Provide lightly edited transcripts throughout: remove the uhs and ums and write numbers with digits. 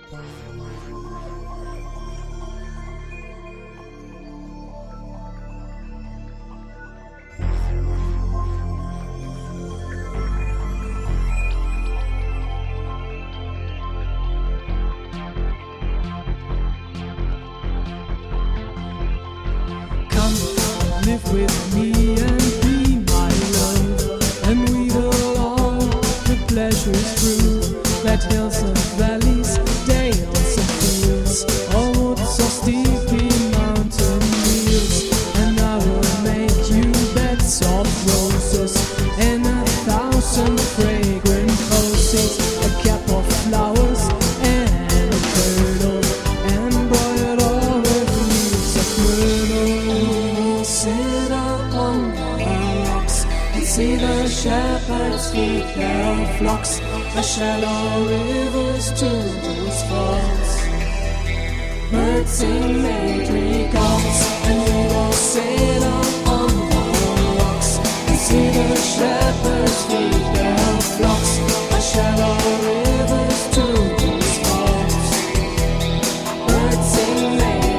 Live with me and be my love, and we will all the pleasures through that hills and valleys, dales and fields, all woods or steepy mountain hills. And I will make you beds of roses and 1,000 fragrant posies, a cap of flowers and a turtle, embroidered all with leaves of myrtle. Sit upon the rocks and see the shepherds feed their flocks, the shallow rivers to whose falls birds sing madrigals. And we will sit upon the rocks and see the shepherds feed their flocks, the shallow rivers to whose falls birds sing madrigals.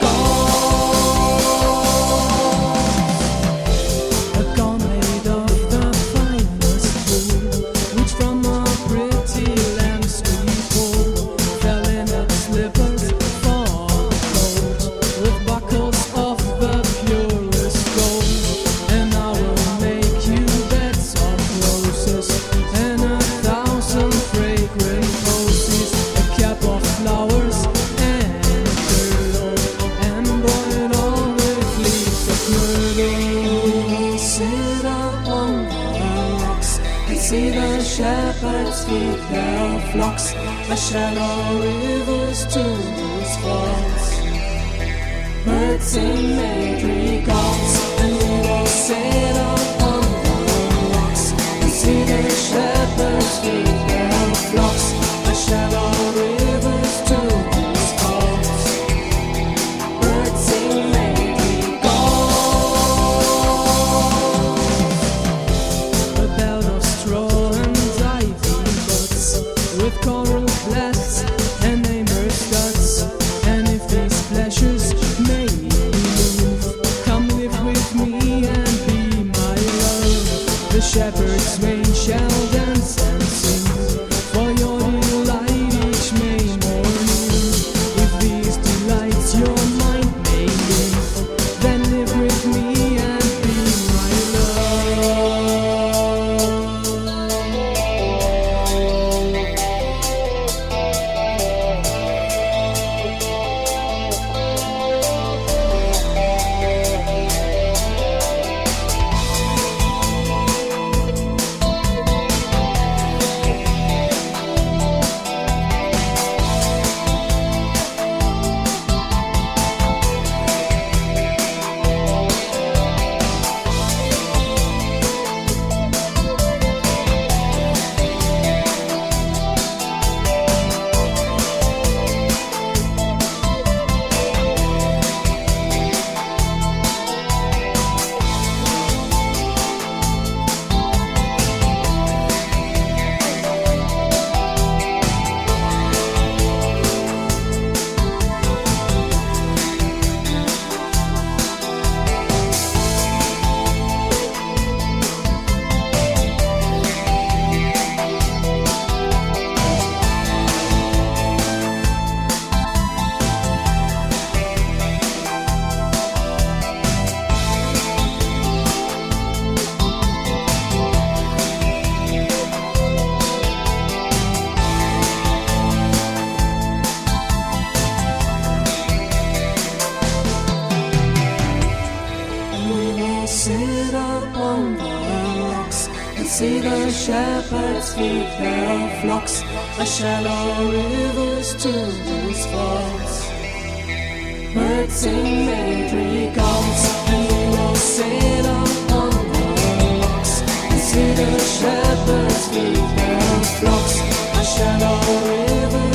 See the shepherds feed their flocks, the shallow rivers to whose falls birds sing madrigals. And we will sit upon the rocks and see the shepherds feed their flocks, the shallow rivers to whose falls birds sing madrigals. With coral flats and amherst ducks, and if these pleasures make you move, come live with me and be my love. The shepherd's wain shall dance and sing for your delight each May morning. If these delights your mind may live, then live with me and be my love. Sit upon the rocks and see the shepherds feed their flocks, the shallow rivers to whose falls birds sing madrigals. And we will sit upon the rocks and see the shepherds feed their flocks, the shallow rivers